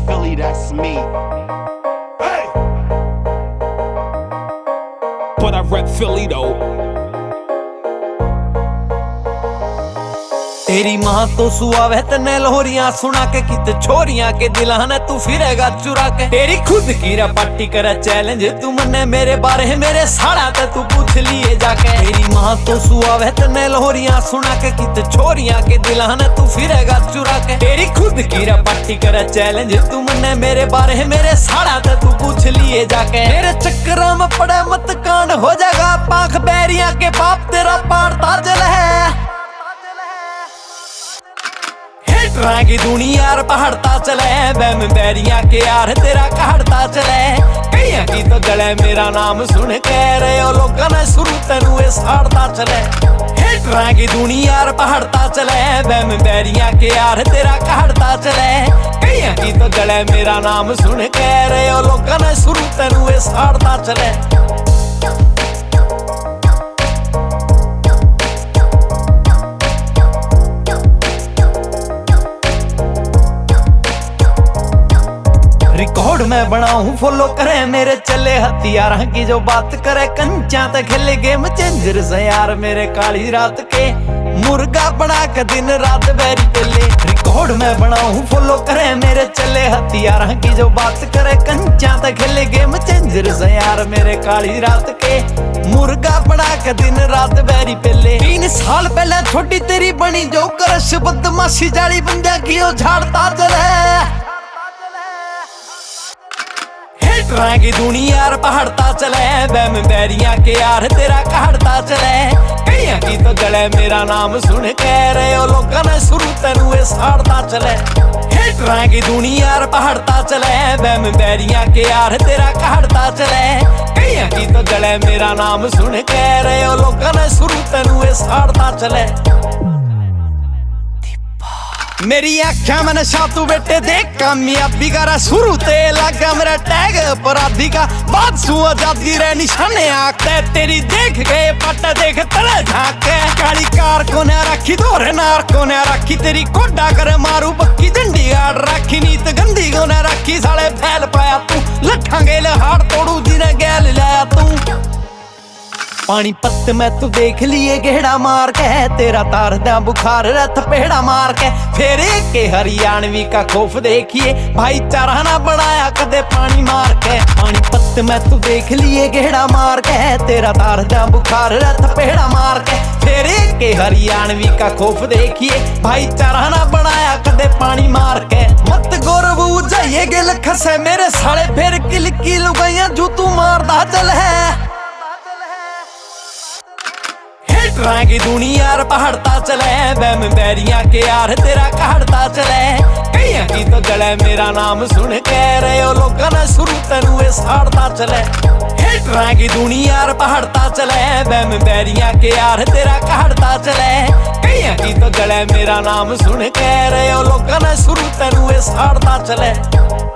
Philly, that's me. Hey! But I rep Philly though. तेरी माँ तो सुआवे तने लोहरियां सुना के कित छोरियां के दिलाने तू फिरेगा चुरा के। तेरी खुद की रपाटी करे चैलेंज तू मने मेरे बारे है मेरे साड़ा ते तू पूछ लिए जाके। तेरी माँ तो सुआवे तने लोहरियां सुना के कित छोरियां के दिलाने तू फिरेगा चुरा के। तेरी खुद की रपाटी करे चैलेंज तू मने मेरे बारे है मेरे साड़ा ते तू पूछ लिए जाके। मेरे चक्कर में पड़े मत कांड हो जाएगा पाख बैरिया के बाप तेरा पाड़ता जल है। हेटरां की दुनिया यार पहाड़ता चले बैम बैरिया के यार तेरा कहड़ता चले। कईयां की तो गले मेरा नाम सुन कह रहे हो लोगों ने शुरू तेनू साड़ता चले। हेटरां की दुनिया यार पहाड़ता चले बैम बैरिया के यार तेरा कहड़ता चले। कईयां की तो गले मेरा नाम सुन कह रहे हो लोगों ने शुरू तेनू साड़ता चले। रिकॉर्ड में बनाऊं फॉलो करे मेरे चले हथियार की जो बात करे कंचा तक खेले गेम चेंजर से यार मेरे काली रात के मुर्गा बना के दिन रात बैरी पेले। रिकॉर्ड में बनाऊं फॉलो करे मेरे चले हथियार की जो बात करे कंचा तक खेले गेम चेंजर से यार मेरे काली रात के मुर्गा बना के दिन रात बैरी पेले। 3 साल पहले छोटी तेरी बनी जो करश बदमाशी जाली बंदा की झाड़ता चले। हेटरां की दुनिया यार पहाड़ता चले बैम बैरिया के यार तेरा कहड़ता चले। कईयां की तो गले मेरा नाम सुन कह रहे हो लोगों ने शुरू तेनू साड़ता चले। हेटरां की दुनिया यार पहाड़ता चले बैम बैरिया के यार तेरा कहड़ता चले। कईयां की तो गले मेरा नाम सुन कह रहे हो लोगों ने शुरू तेनू साड़ता चले। मेरी आख्या में नशा तू बेटे देख कामयाबी करा शुरू ते लगा मेरा टैग अपराधी का बात सु आजादी रे निशाने आखते तेरी देख गए पट देख तले झाके। काली कार को न रखी दोरे नार को न रखी तेरी कोडा कर मारू पक्की झंडी आड़ रखी नीत गंदी को न रखी साले फैल पाया तू लठा गेल हाड़ तोड़ू जिने गैल लाया तू। पानी पत्त में तू देख लिए गेड़ा मार के तेरा तार दा बुखार रथ पेड़ा मार के। फिर के हरियाणवी का खौफ देखिए भाईचारा ना बनाया कदे पानी मार के। पानी पत्त में तू देख लिए गेड़ा मार के तेरा तार दा बुखार रथ पेड़ा मार के। फिर के हरियाणवी का खौफ देखिए भाईचारा ना बनाया कदे पानी मार के। मत गौरव जाइए गिल खसे मेरे साले फिर किल की लुगाइयां जू तू मारदा चल है। हेटरां की दुनिया यार पहाड़ता चले बैम बैरिया के यार तेरा कहड़ता चले। कईयां की तो गले मेरा नाम सुन कह रहे हो लोगों ने शुरू तेनू साड़ता चले। हेटरां की दुनिया यार पहाड़ता चले बैम बैरिया के यार तेरा कहड़ता चले। कईयां की तो गले मेरा नाम सुन कह रहे हो लोगों ने शुरू तेनू साड़ता चले।